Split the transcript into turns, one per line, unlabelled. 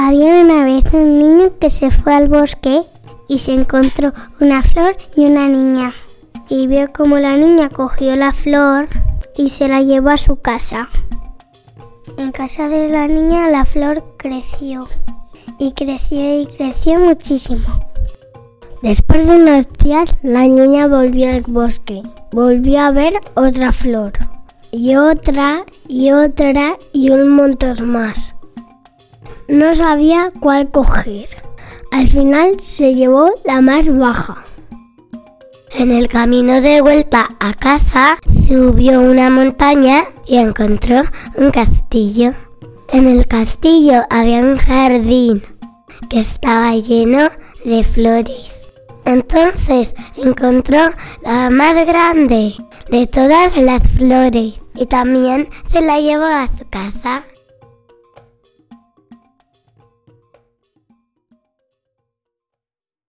Había una vez un niño que se fue al bosque y se encontró una flor y una niña. Y vio cómo la niña cogió la flor y se la llevó a su casa. En casa de la niña la flor creció y creció y creció muchísimo. Después de unos días la niña volvió al bosque. Volvió a ver otra flor y otra y otra y un montón más. No sabía cuál coger. Al final se llevó la más baja. En el camino de vuelta a casa subió una montaña y encontró un castillo. En el castillo había un jardín que estaba lleno de flores. Entonces encontró la más grande de todas las flores y también se la llevó a su casa.